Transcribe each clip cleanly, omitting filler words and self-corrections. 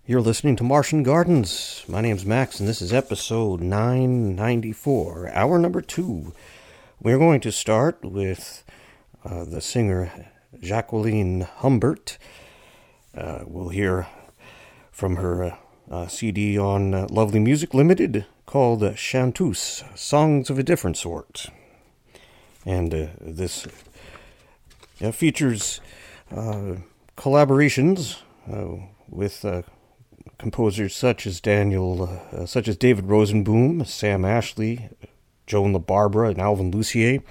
You're listening to Martian Gardens. My name's Max, and this is episode 994, hour number 2. We're going to start with the singer Jacqueline Humbert. We'll hear from her CD on Lovely Music Limited called Chanteuse, Songs of a Different Sort. And this features collaborations with composers such as David Rosenboom, Sam Ashley, Joan LaBarbera, and Alvin Lucier.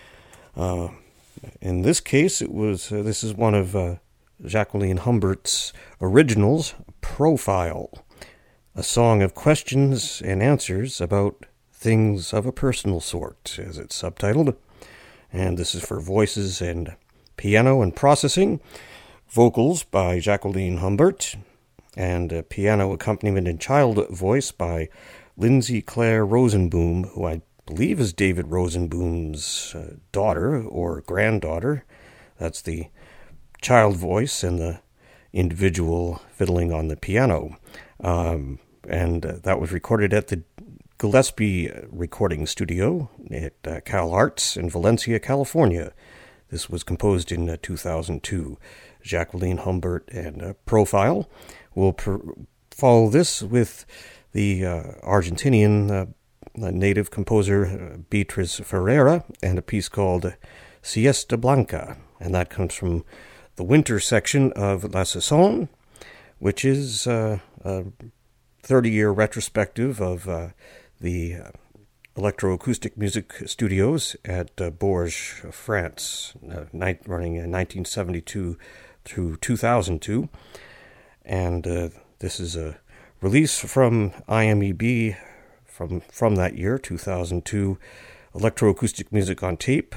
In this case, this is one of Jacqueline Humbert's originals, Profile, a song of questions and answers about things of a personal sort, as it's subtitled. And this is for voices and piano and processing, vocals by Jacqueline Humbert, and piano accompaniment and child voice by Lindsay Claire Rosenboom, who I believe is David Rosenboom's daughter or granddaughter. That's the child voice and the individual fiddling on the piano. And that was recorded at the Gillespie Recording Studio at Cal Arts in Valencia, California. This was composed in 2002. Jacqueline Humbert and Profile. We'll follow this with the Argentinian native composer Beatriz Ferreira and a piece called Siesta Blanca. And that comes from the winter section of La Saison, which is a 30-year retrospective of the electroacoustic music studios at Bourges, France, running in 1972 through 2002. And this is a release from IMEB from that year, 2002, electroacoustic music on tape,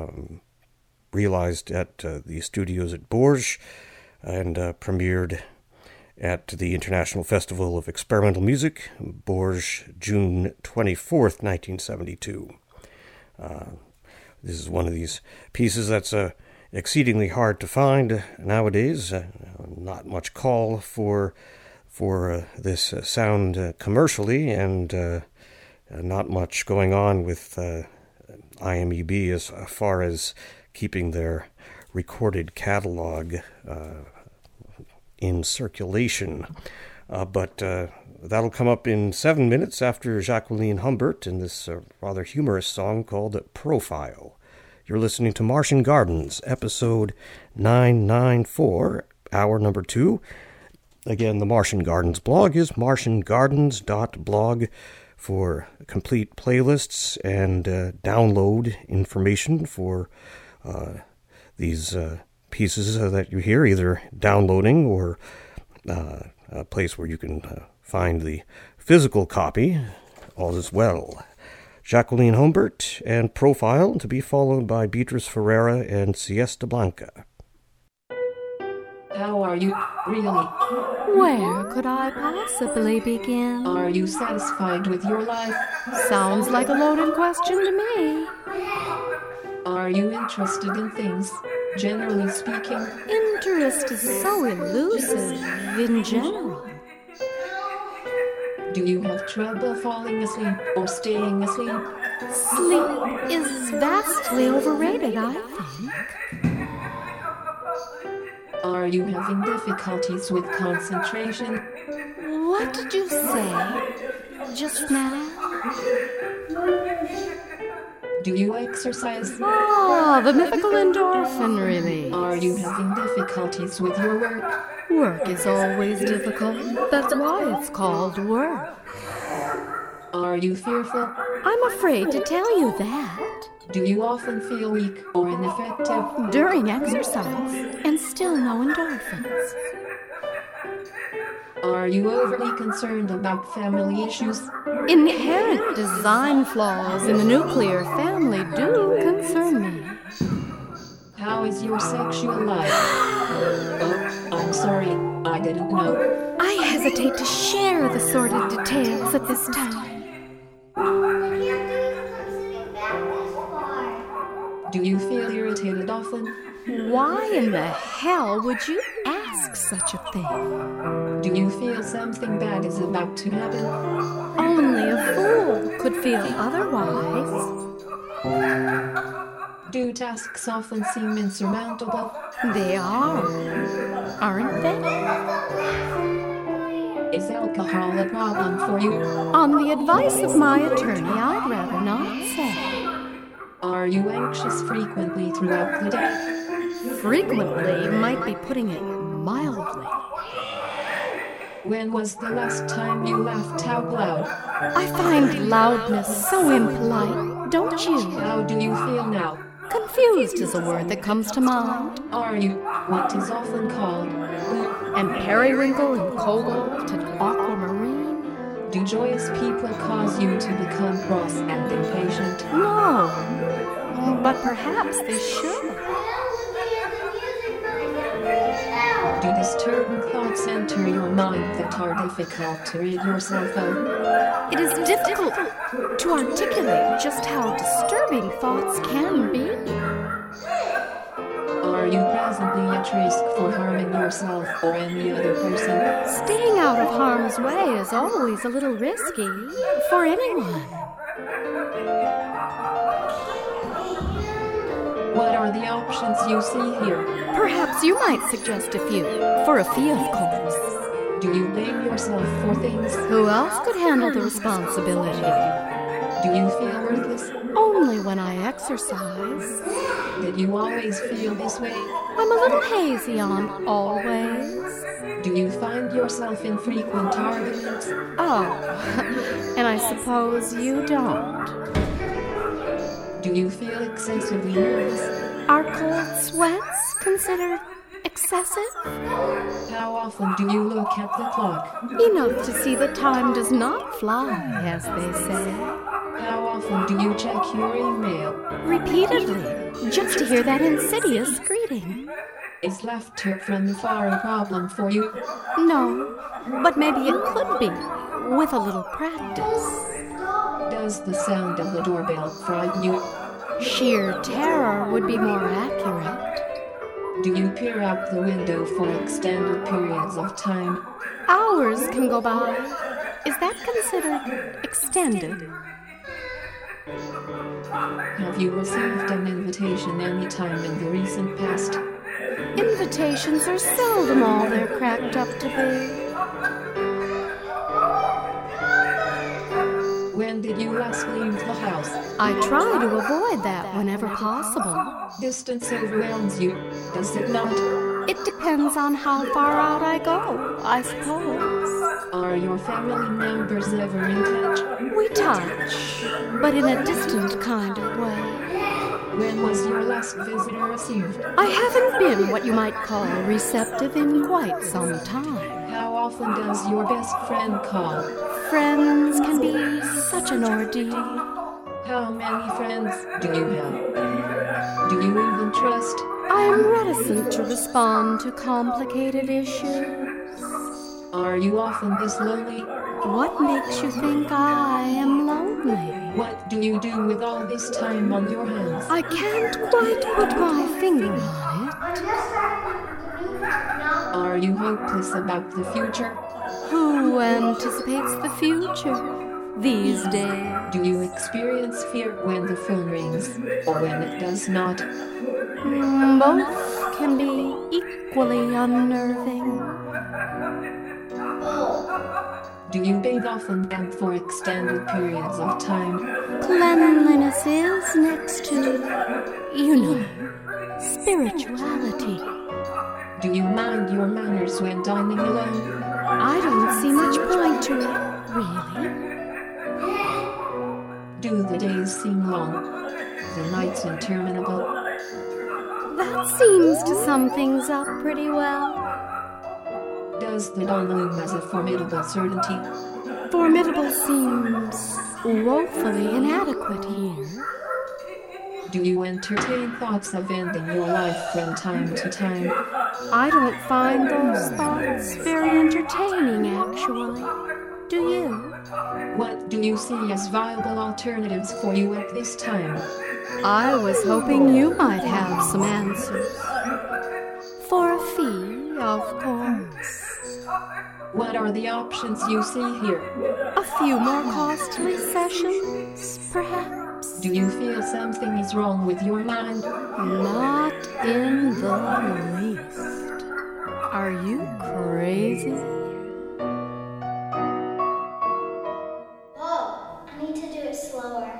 realized at the studios at Bourges and premiered at the International Festival of Experimental Music, Bourges, June 24th, 1972. This is one of these pieces that's exceedingly hard to find nowadays. Not much call for this sound commercially, and not much going on with IMEB as far as keeping their recorded catalog in circulation. But that'll come up in 7 minutes after Jacqueline Humbert in this rather humorous song called Profile. You're listening to Martian Gardens, episode 994, hour number 2. Again, the Martian Gardens blog is martiangardens.blog for complete playlists and download information for these pieces that you hear, either downloading or a place where you can find the physical copy, all as well. Jacqueline Humbert and Profile, to be followed by Beatriz Ferreira and Siesta Blanca. How are you, really? Where could I possibly begin? Are you satisfied with your life? Sounds like a loaded question to me. Are you interested in things, generally speaking? Interest is so elusive in general. Do you have trouble falling asleep or staying asleep? Sleep is vastly overrated, I think. Are you having difficulties with concentration? What did you say just now? Do you exercise? Oh, the mythical endorphin release. Are you having difficulties with your work? Work is always difficult. That's why it's called work. Are you fearful? I'm afraid to tell you that. Do you often feel weak or ineffective? During exercise, and still no endorphins. Are you overly concerned about family issues? Inherent design flaws in the nuclear family do concern me. How is your sexual life? Oh, I'm sorry, I didn't know. I hesitate to share the sordid details at this time. Do you feel irritated often? Why in the hell would you ask such a thing? Do you feel something bad is about to happen? Only a fool could feel otherwise. Do tasks often seem insurmountable? They are, aren't they? Is alcohol a problem for you? On the advice of my attorney, I'd rather not say. Are you anxious frequently throughout the day? Frequently might be putting it mildly. When was the last time you laughed out loud? I find loudness so impolite, don't you? How do you feel now? Confused is a word that comes to mind. Are you what is often called blue? And periwinkle and cobalt and aquamarine? Do joyous people cause you to become cross and impatient? No, but perhaps they should. Do disturbing thoughts enter your mind that are difficult to rid yourself of? It is difficult to articulate just how disturbing thoughts can be. Are you presently at risk for harming yourself or any other person? Staying out of harm's way is always a little risky for anyone. What are the options you see here? Perhaps you might suggest a few. For a fee, of course. Do you blame yourself for things? Who else could handle the responsibility? Do you feel worthless? Only when I exercise. Did you always feel this way? I'm a little hazy on always. Do you find yourself in frequent arguments? Oh, and I suppose you don't. Do you feel excessively nervous? Are cold sweats considered excessive? How often do you look at the clock? Enough to see that time does not fly, as they say. How often do you check your email? Repeatedly, just to hear that insidious greeting. Is laughter from afar a problem for you? No, but maybe it could be, with a little practice. Does the sound of the doorbell frighten you? Sheer terror would be more accurate. Do you peer out the window for extended periods of time? Hours can go by. Is that considered extended? Have you received an invitation any time in the recent past? Invitations are seldom all they're cracked up to be. When did you last leave the house? I try to avoid that whenever possible. Distance overwhelms you, does it not? It depends on how far out I go, I suppose. Are your family members ever in touch? We touch, but in a distant kind of way. When was your last visitor received? I haven't been what you might call receptive in quite some time. How often does your best friend call? Friends can be such an ordeal. How many friends do you have? Do you even trust? I am reticent to respond to complicated issues. Are you often this lonely? What makes you think I am lonely? What do you do with all this time on your hands? I can't quite put my finger on it. Are you hopeless about the future? Who anticipates the future these days? Do you experience fear when the phone rings or when it does not? Both can be equally unnerving. Do you bathe often and for extended periods of time? Cleanliness is next to, spirituality. Do you mind your manners when dining alone? I don't see much point to it, really. Do the days seem long? The nights interminable? That seems to sum things up pretty well. Does the dawn loom as a formidable certainty? Formidable seems woefully inadequate here. Do you entertain thoughts of ending your life from time to time? I don't find those thoughts very entertaining, actually. Do you? What do you see as viable alternatives for you at this time? I was hoping you might have some answers. For a fee, of course. What are the options you see here? A few more costly sessions, perhaps? Do you feel something is wrong with your mind? Not in the least. Are you crazy? Whoa, I need to do it slower.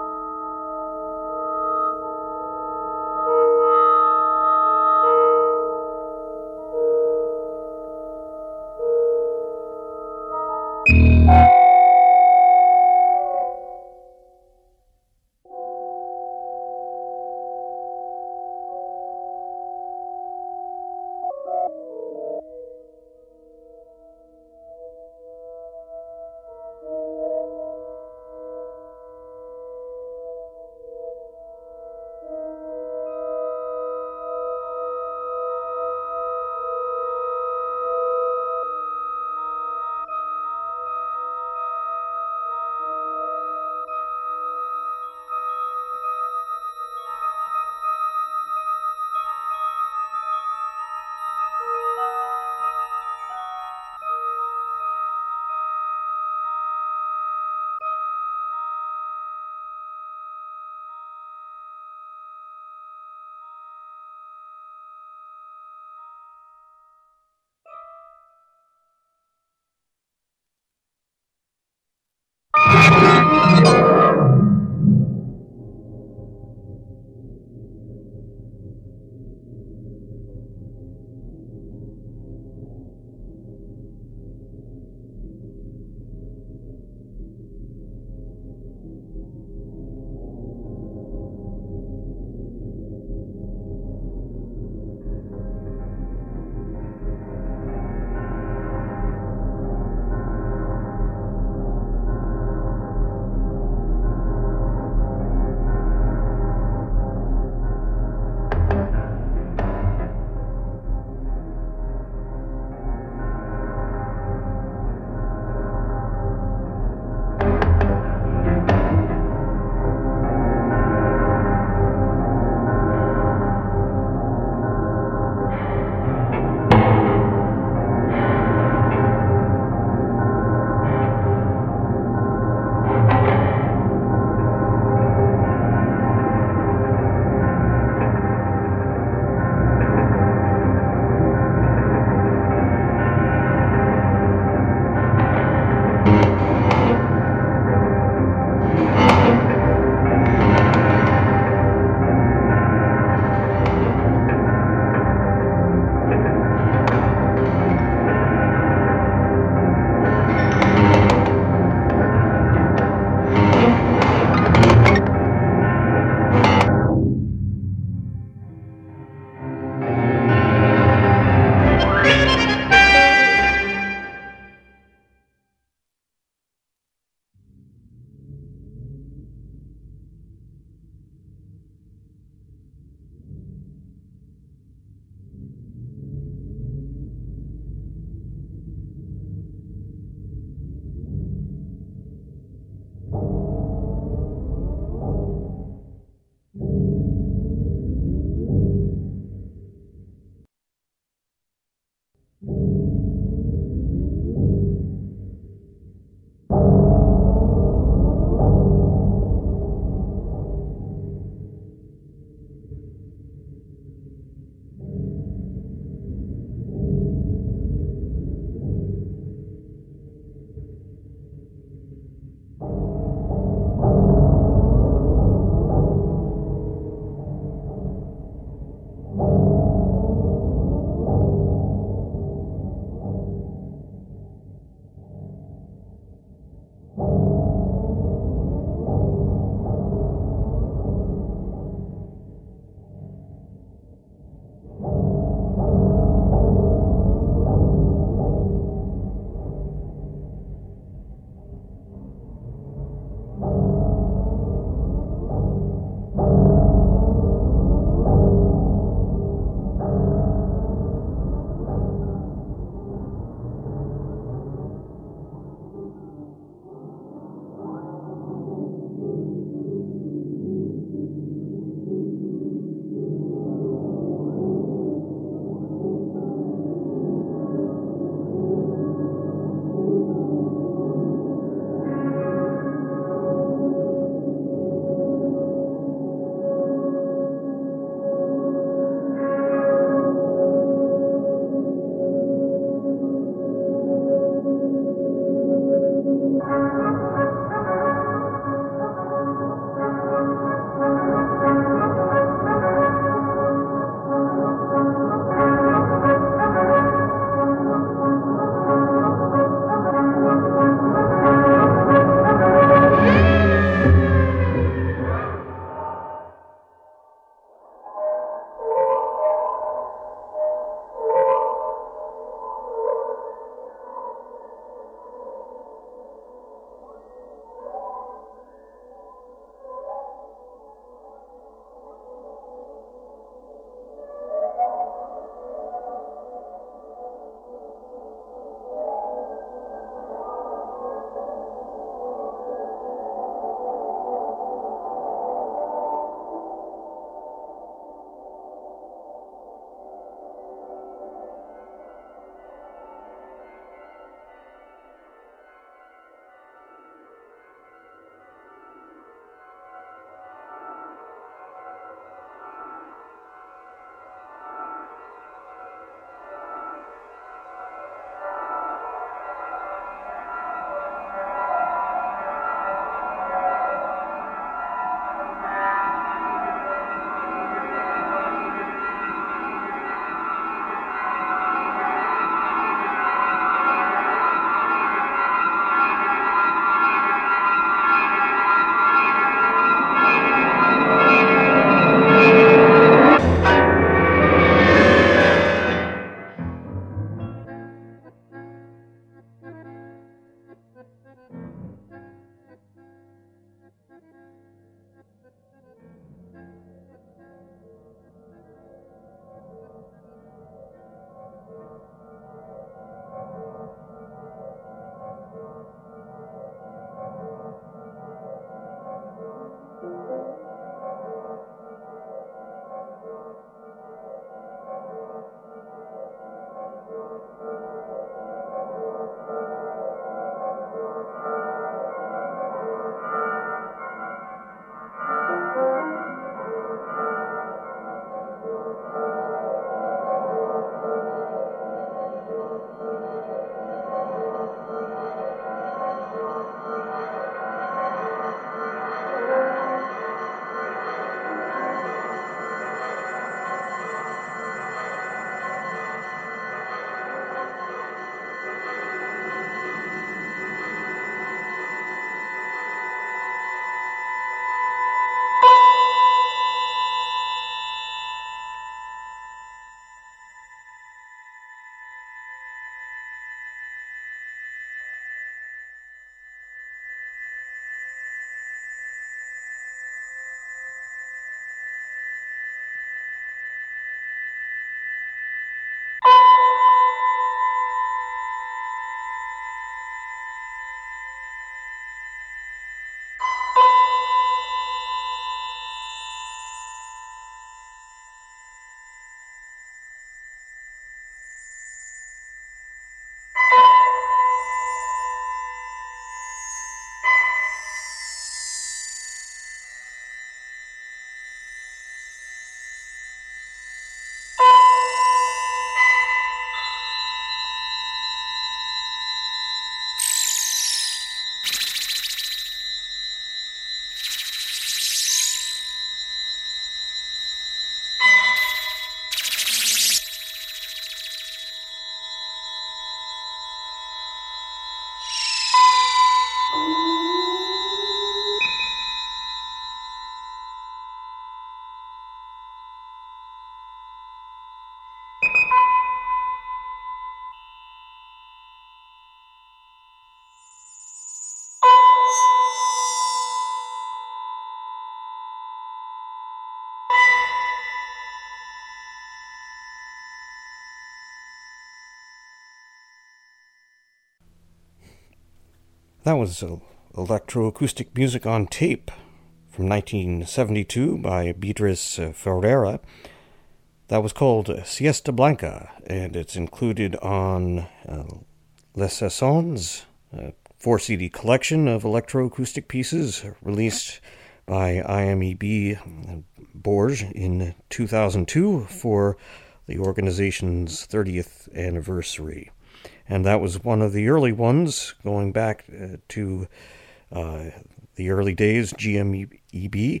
That was electroacoustic music on tape from 1972 by Beatriz Ferreira. That was called Siesta Blanca, and it's included on Les Saisons, a 4-CD collection of electroacoustic pieces released by IMEB Bourges in 2002 for the organization's 30th anniversary. And that was one of the early ones, going back to the early days, GMEB.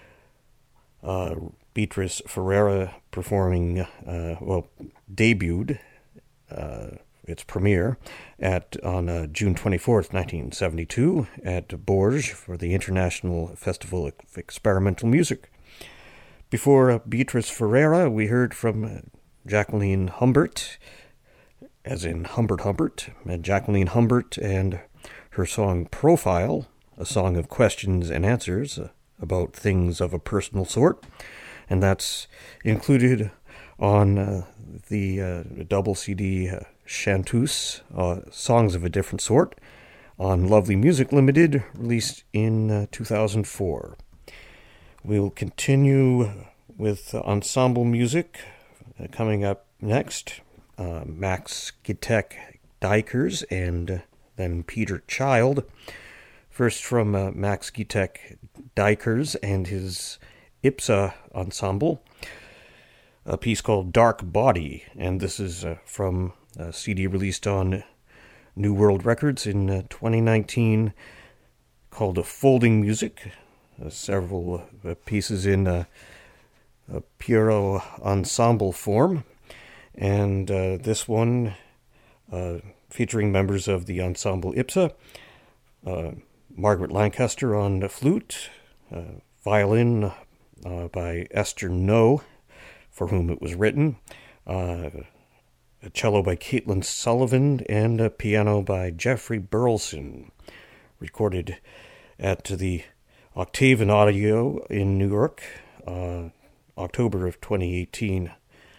Beatriz Ferreira performing, debuted its premiere on June 24th, 1972 at Bourges for the International Festival of Experimental Music. Before Beatriz Ferreira, we heard from Jacqueline Humbert, as in Humbert, and Jacqueline Humbert and her song Profile, a song of questions and answers about things of a personal sort. And that's included on the double CD Chanteuse, Songs of a Different Sort, on Lovely Music Limited, released in 2004. We'll continue with ensemble music coming up next. Max Gitek Dykers and then Peter Child. First from Max Gitek Dykers and his IPSA ensemble, a piece called Dark Body, and this is from a CD released on New World Records in 2019 called Folding Music. Several pieces in a Piero ensemble form. And this one, featuring members of the ensemble IPSA, Margaret Lancaster on the flute, violin by Esther No, for whom it was written, a cello by Caitlin Sullivan, and a piano by Jeffrey Burleson, recorded at the Octaven Audio in New York, October of 2018.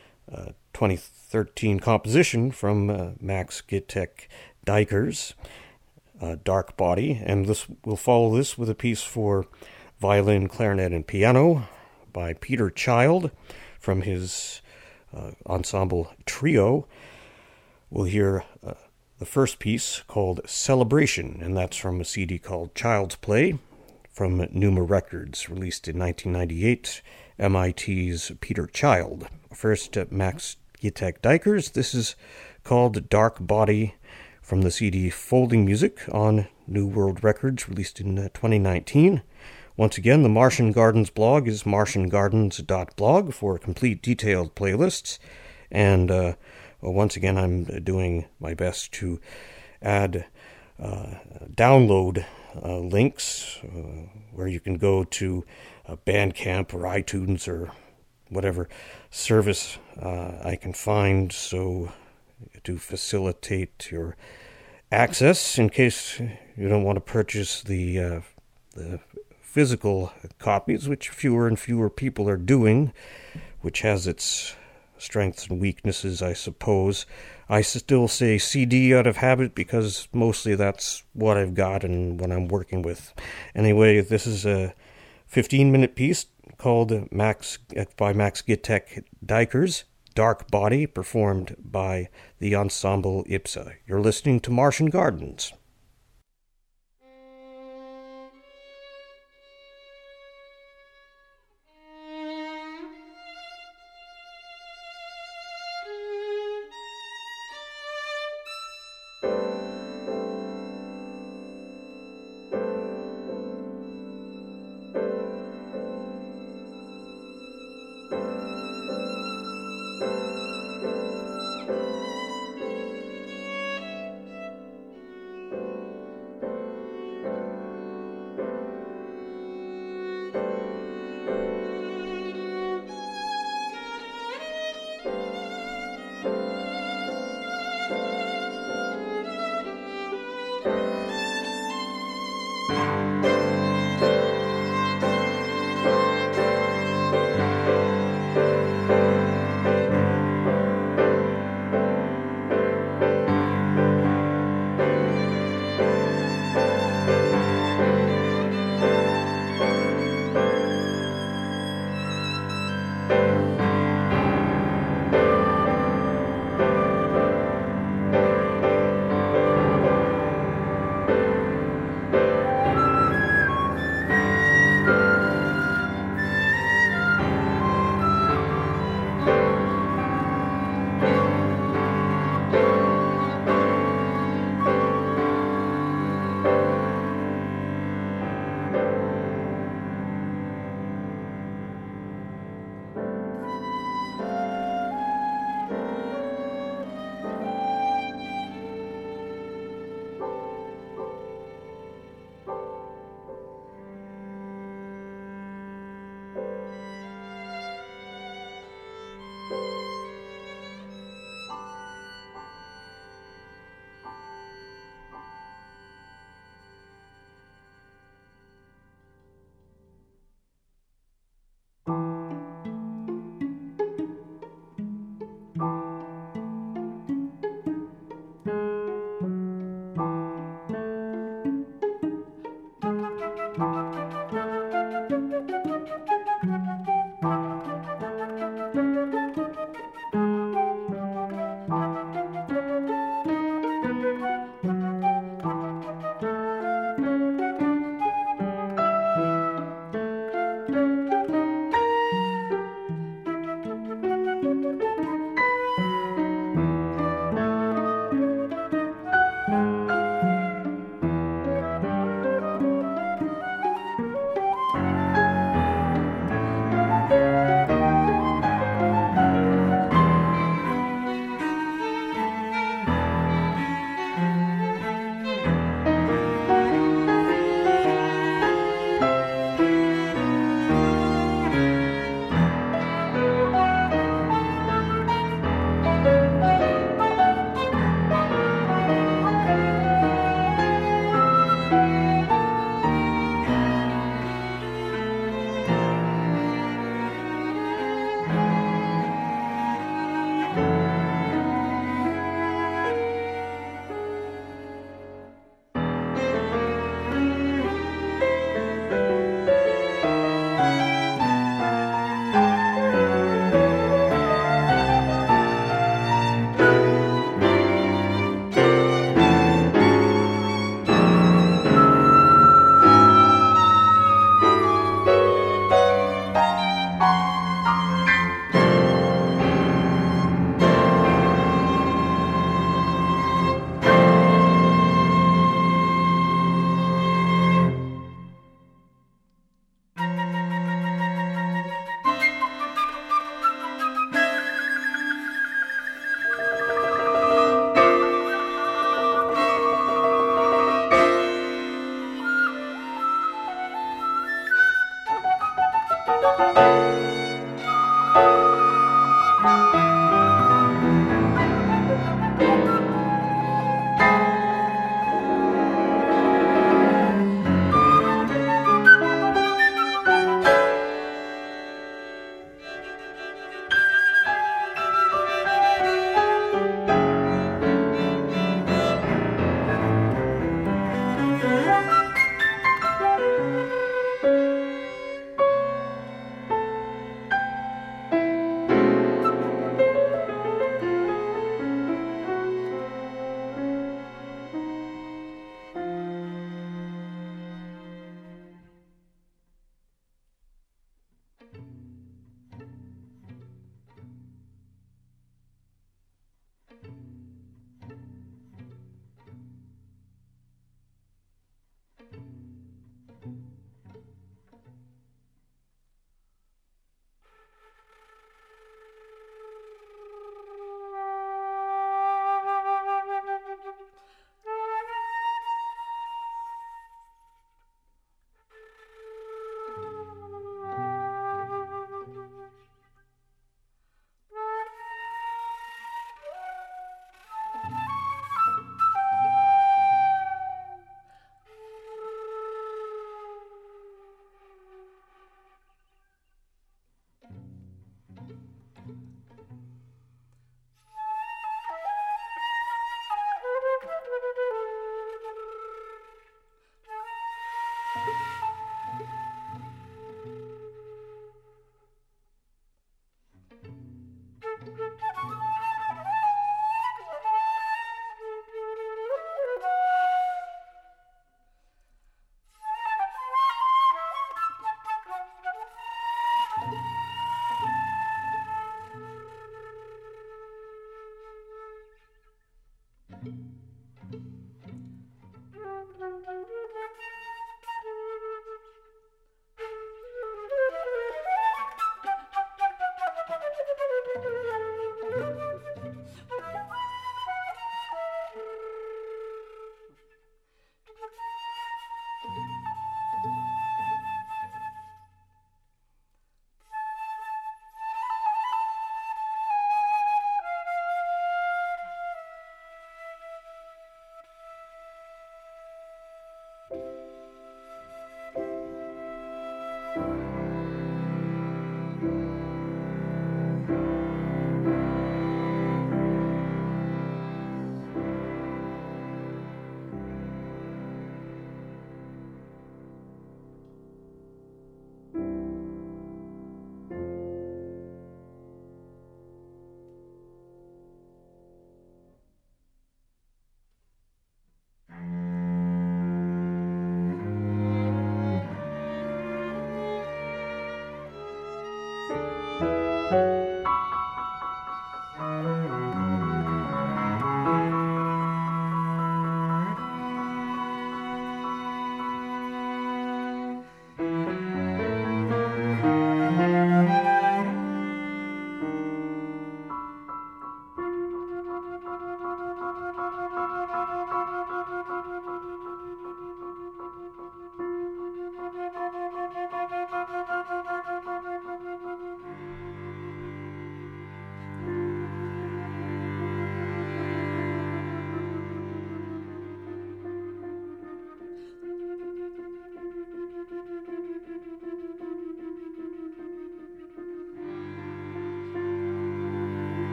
2013 composition from Max Gitek Dykers, Dark Body, and we'll follow this with a piece for violin, clarinet, and piano by Peter Child from his ensemble trio. We'll hear the first piece called Celebration, and that's from a CD called Child's Play from Numa Records, released in 1998, MIT's Peter Child. First, Max Gitek Dykers. This is called Dark Body from the CD Folding Music on New World Records, released in 2019. Once again, the Martian Gardens blog is martiangardens.blog for complete detailed playlists. And once again, I'm doing my best to add download links where you can go to Bandcamp or iTunes or whatever service I can find, so to facilitate your access in case you don't want to purchase the physical copies, which fewer and fewer people are doing, which has its strengths and weaknesses, I suppose. I still say CD out of habit because mostly that's what I've got and what I'm working with. Anyway, this is a 15-minute piece called by Max Gitek Dykers, Dark Body, performed by the ensemble IPSA. You're listening to Martian Gardens.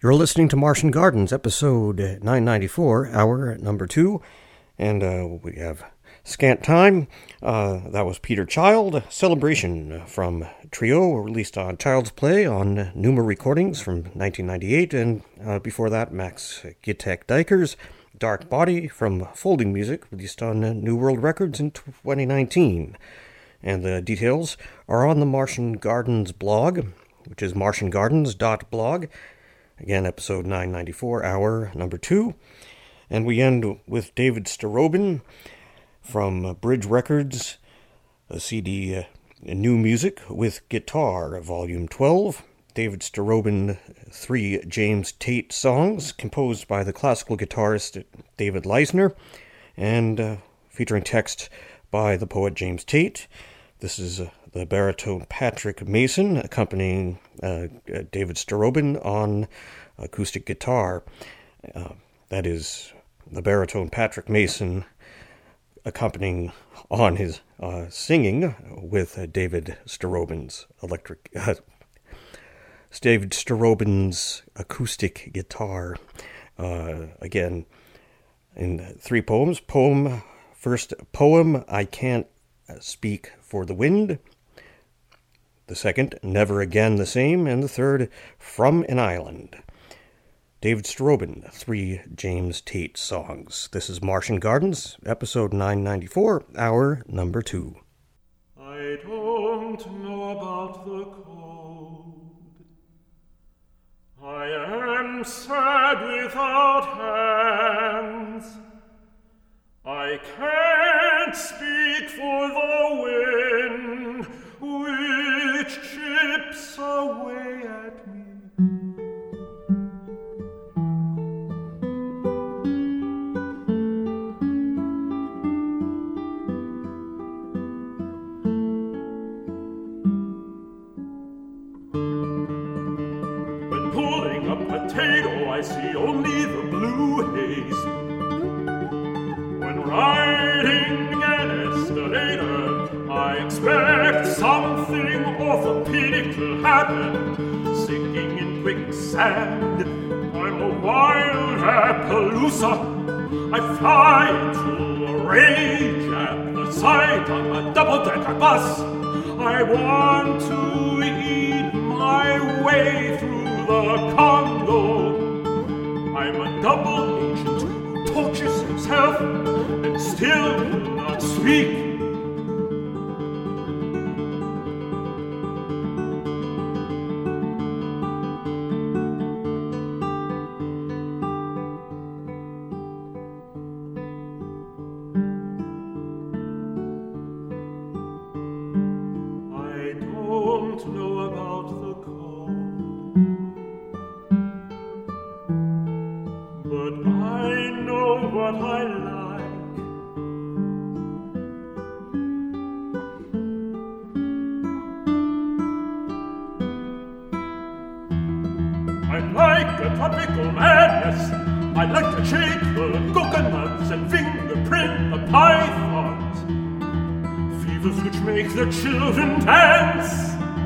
You're listening to Martian Gardens, episode 994, hour number 2, and we have scant time. That was Peter Child, Celebration from Trio, released on Child's Play on Numa Recordings from 1998, and before that, Max Gitek-Dykers, Dark Body from Folding Music, released on New World Records in 2019. And the details are on the Martian Gardens blog, which is martiangardens.blog. Again, episode 994, hour number 2. And we end with David Starobin from Bridge Records, a CD, New Music with Guitar, Volume 12. David Starobin, 3 James Tate songs, composed by the classical guitarist David Leisner, and featuring text by the poet James Tate. This is the baritone Patrick Mason accompanying David Starobin on acoustic guitar. That is the baritone Patrick Mason accompanying on his singing with David Starobin's David Starobin's acoustic guitar. Again, in 3 poems. First poem, I Can't Speak for the Wind. The second, Never Again the Same. And the third, From an Island. David Starobin, 3 James Tate songs. This is Martian Gardens, episode 994, hour number 2. I don't know about the cold. I am sad without hands. I can't speak for the wind which chips away at me. When pulling a potato, I see only the blue haze. When riding an escalator, I expect something orthopedic to happen. Sinking in quicksand, I'm a wild Appaloosa. I fly into a rage at the sight of a double-decker bus. I want to eat my way through the Congo. I'm a double agent who tortures himself and still will not speak. I don't know about the cold, but I know what I like. I'm like a tropical madness. I like to shake the coconuts and fingerprint the pythons. Fevers which make the children dance.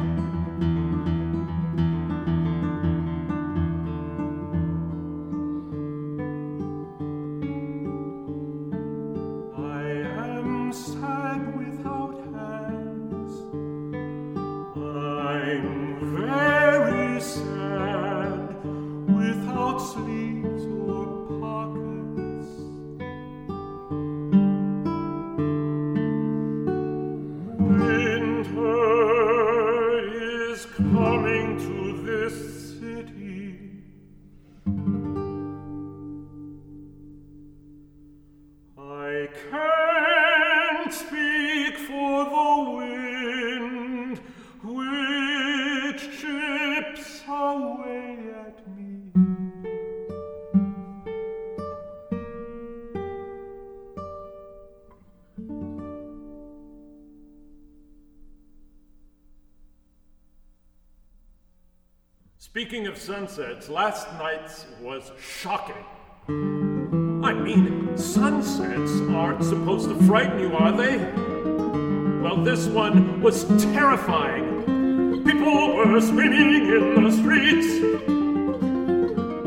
Speaking of sunsets, last night's was shocking. I mean, sunsets aren't supposed to frighten you, are they? Well, this one was terrifying. People were screaming in the streets.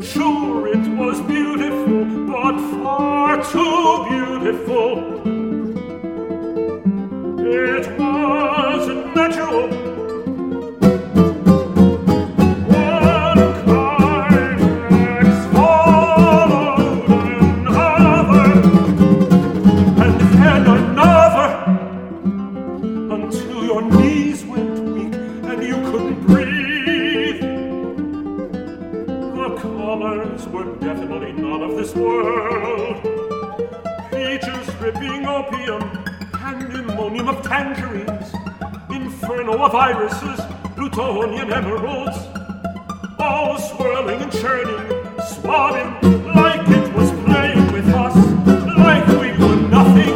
Sure, it was beautiful, but far too beautiful. It wasn't natural. One climax followed another, and then another, until your knees went weak and you couldn't breathe. The colors were definitely not of this world. Peaches dripping opium, pandemonium of tangerines, inferno of irises, plutonian emeralds, all swirling and churning, swabbing like it was playing with us, like we were nothing.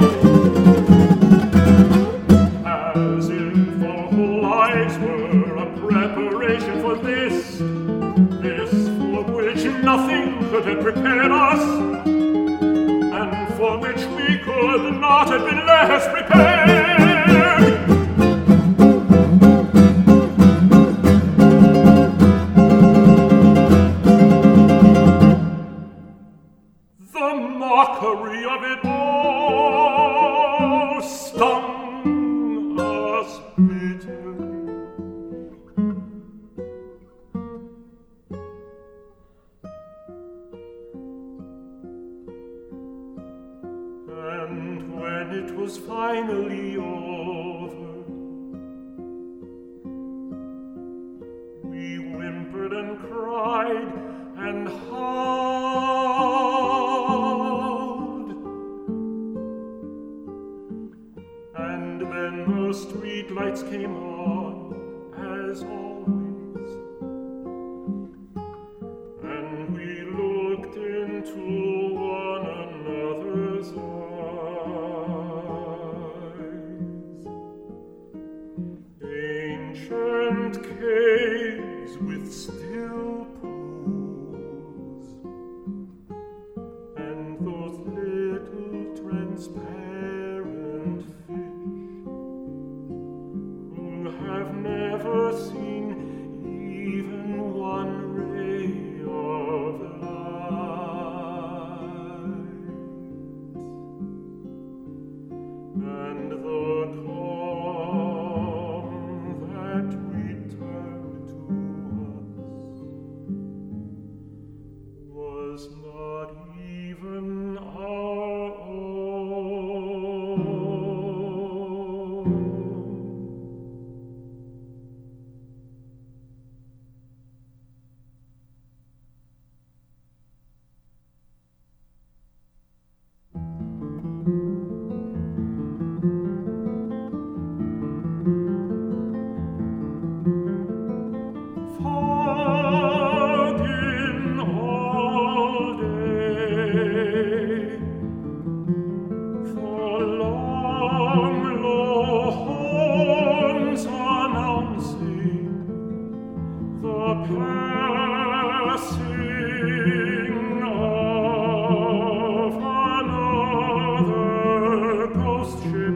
As if our whole lives were a preparation for this for which nothing could have prepared us, and for which we could not have been less prepared. The mockery of it all stung us bitter. And when it was finally over, we whimpered and cried and howled. And then the street lights came on, as always, and we looked into one another's eyes. Ancient caves with still pools, and those little transparent fish who have never seen even one ray of light. And the calm that returned to us was not even our own. Fogging all day, the long, low horns announcing the passing of another ghost ship.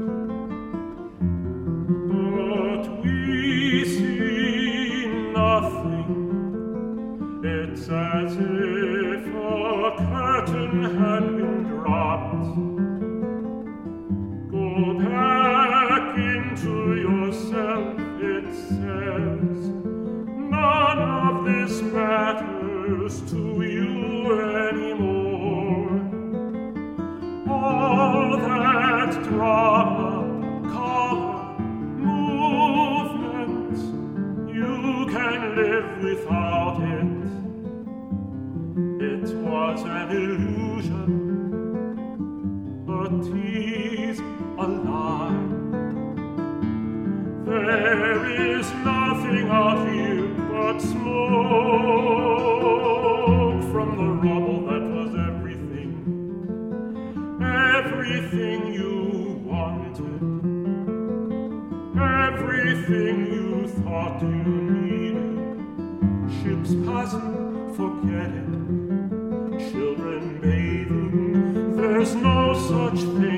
But we see nothing. It's as if a curtain had been dropped. Go back into yourself, it says. None of this matters to you anymore. All that drama, color, movement, you can live without it. It was an illusion, a tease, a lie. There is nothing out here but smoke from the rubble that was everything, everything you wanted, everything you thought you needed. Ships passing, forget it. Children bathing, there's no such thing